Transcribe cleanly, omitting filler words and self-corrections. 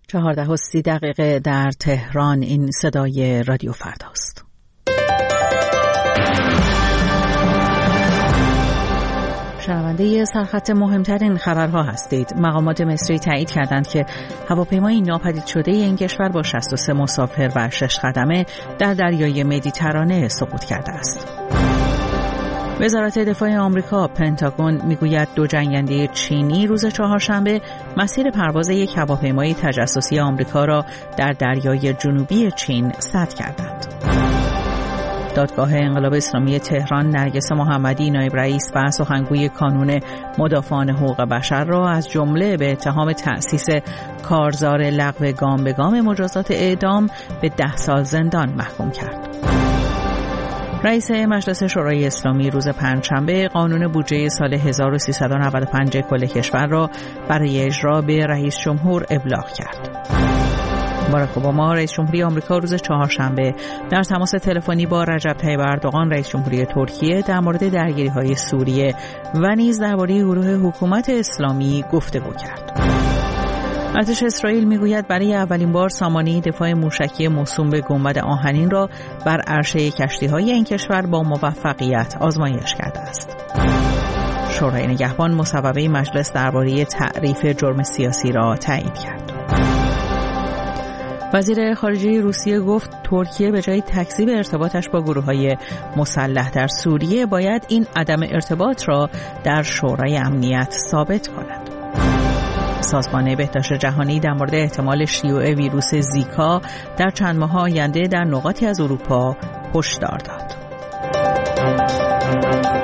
14:30 در تهران. این صدای رادیو فرداست. شنونده سرخط مهمترین خبرها هستید. مقامات مصری تایید کردند که هواپیمای ناپدید شده این کشور با 63 مسافر و 6 خدمه در دریای مدیترانه سقوط کرده است. وزارت دفاع آمریکا پنتاگون میگوید 2 جنگنده چینی روز چهارشنبه مسیر پرواز یک هواپیمای تجسسی آمریکا را در دریای جنوبی چین سد کردند. دادگاه انقلاب اسلامی تهران نرگس محمدی نایب رئیس و سخنگوی کانون مدافعان حقوق بشر را از جمله به اتهام تأسیس کارزار لغو گام به گام مجازات اعدام به 10 سال زندان محکوم کرد. رئیس مجلس شورای اسلامی روز پنجشنبه قانون بودجه سال 1395 کل کشور را برای اجرا به رئیس جمهور ابلاغ کرد. باراک اوباما رئیس جمهوری آمریکا روز چهارشنبه در تماس تلفنی با رجب طیب اردوغان رئیس جمهوری ترکیه در مورد درگیری‌های سوریه و نیز درباره گروه حکومت اسلامی گفتگو کرد. ارتش اسرائیل میگوید برای اولین بار سامانه دفاع موشکی موسوم به گنبد آهنین را بر عرشه کشتی‌های این کشور با موفقیت آزمایش کرده است. شورای نگهبان مصوبه مجلس درباره تعریف جرم سیاسی را تایید کرد. وزیر خارجه روسیه گفت ترکیه به جای تکذیب ارتباطش با گروه‌های مسلح در سوریه باید این عدم ارتباط را در شورای امنیت ثابت کند. سازمان بهداشت جهانی در مورد احتمال شیوع ویروس زیکا در چند ماه آینده در نقاطی از اروپا هشدار داد.